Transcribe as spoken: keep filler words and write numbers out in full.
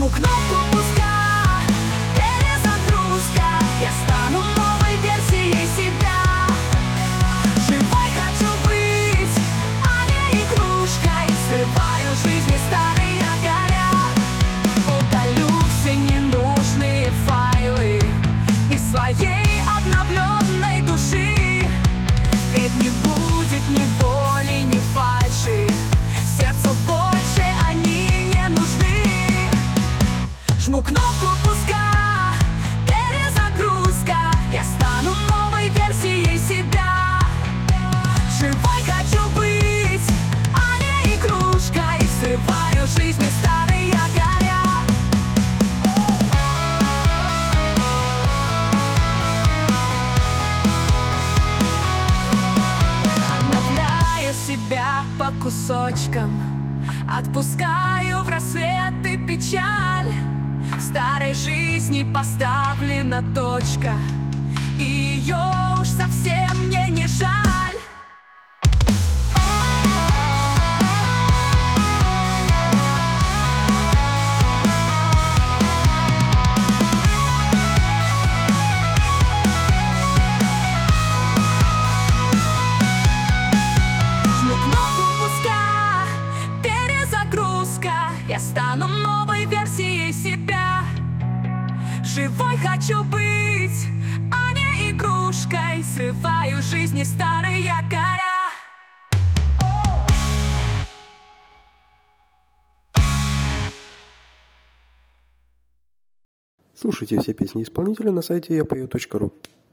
Жму кнопку пуска, перезагрузка. Я стану новой версией себя. Живой хочу быть, а не игрушкой. Срываю жизни старые горят. Удалю все ненужные файлы из своей обновленной души. Ведь не будет ни боли, ни фальши. Сердцу больше они не нужны. Жму кнопку пуска, перезагрузка. Я стану новой версией себя. Живой хочу быть, а не игрушкой. Срываю жизни старые горят. Обновляю себя по кусочкам, отпускаю в рассвет и печаль. В старой жизни поставлена точка, и ее уж совсем мне не жаль. Жму кнопку пуска, перезагрузка. Я стану новой версией себя. Живой хочу быть, а не игрушкой. Срываю жизни старые горя. Слушайте все песни исполнителя на сайте я пою точка ру.